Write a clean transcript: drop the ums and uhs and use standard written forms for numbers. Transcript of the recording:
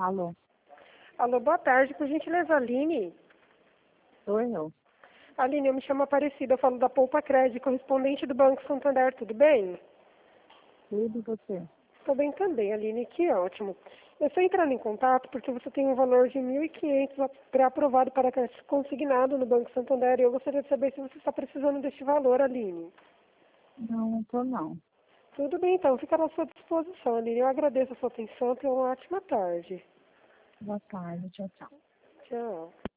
Alô, Alô, boa tarde, por gentileza, Aline. sou eu. Aline, eu me chamo Aparecida, eu falo da Poupa Crédito, correspondente do Banco Santander, tudo bem? Tudo e você? Estou bem também, Aline, que ótimo. Eu estou entrando em contato porque você tem um valor de 1.500 pré-aprovado para crédito consignado no Banco Santander e eu gostaria de saber se você está precisando deste valor, Aline. Não tô não. Tudo bem, então, fica à sua disposição, Aline. Eu agradeço a sua atenção e tenha uma ótima tarde. Boa tarde, tchau, tchau. Tchau.